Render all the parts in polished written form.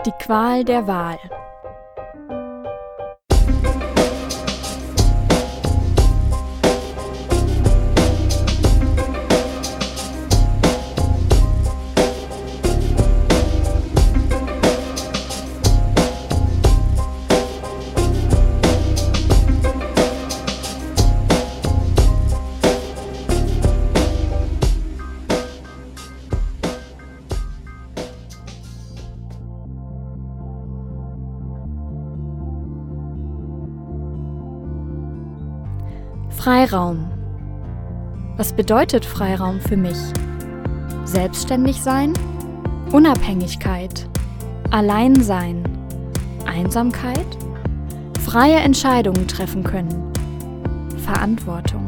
Die Qual der Wahl. Freiraum. Was bedeutet Freiraum für mich? Selbstständig sein? Unabhängigkeit? Alleinsein? Einsamkeit? Freie Entscheidungen treffen können? Verantwortung.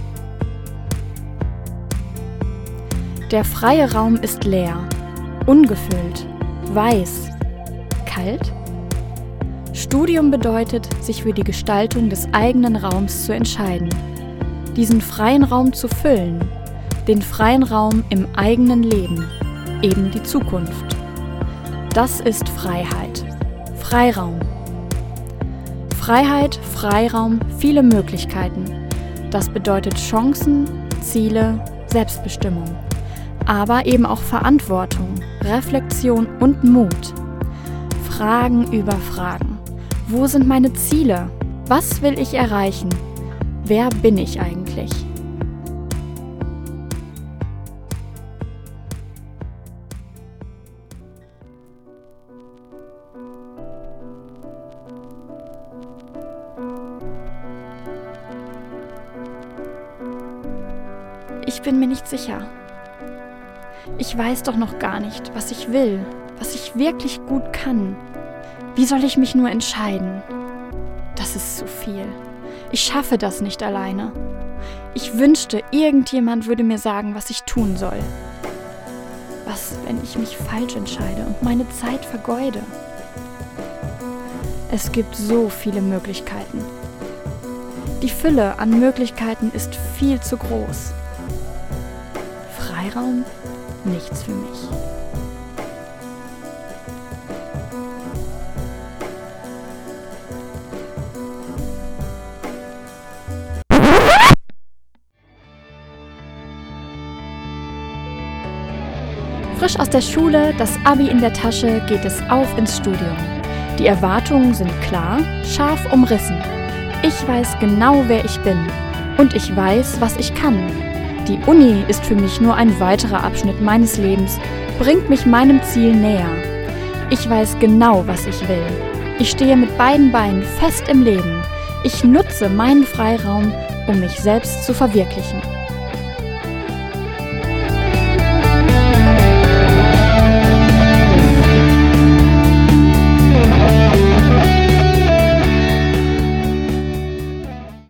Der freie Raum ist leer, ungefüllt, weiß, kalt? Studium bedeutet, sich für die Gestaltung des eigenen Raums zu entscheiden, diesen freien Raum zu füllen, den freien Raum im eigenen Leben, eben die Zukunft. Das ist Freiheit, Freiraum. Freiheit, Freiraum, viele Möglichkeiten. Das bedeutet Chancen, Ziele, Selbstbestimmung, aber eben auch Verantwortung, Reflexion und Mut. Fragen über Fragen. Wo sind meine Ziele? Was will ich erreichen? Wer bin ich eigentlich? Ich bin mir nicht sicher. Ich weiß doch noch gar nicht, was ich will, was ich wirklich gut kann. Wie soll ich mich nur entscheiden? Das ist zu viel. Ich schaffe das nicht alleine. Ich wünschte, irgendjemand würde mir sagen, was ich tun soll. Was, wenn ich mich falsch entscheide und meine Zeit vergeude? Es gibt so viele Möglichkeiten. Die Fülle an Möglichkeiten ist viel zu groß. Freiraum? Nichts für mich. Frisch aus der Schule, das Abi in der Tasche, geht es auf ins Studium. Die Erwartungen sind klar, scharf umrissen. Ich weiß genau, wer ich bin. Und ich weiß, was ich kann. Die Uni ist für mich nur ein weiterer Abschnitt meines Lebens, bringt mich meinem Ziel näher. Ich weiß genau, was ich will. Ich stehe mit beiden Beinen fest im Leben. Ich nutze meinen Freiraum, um mich selbst zu verwirklichen.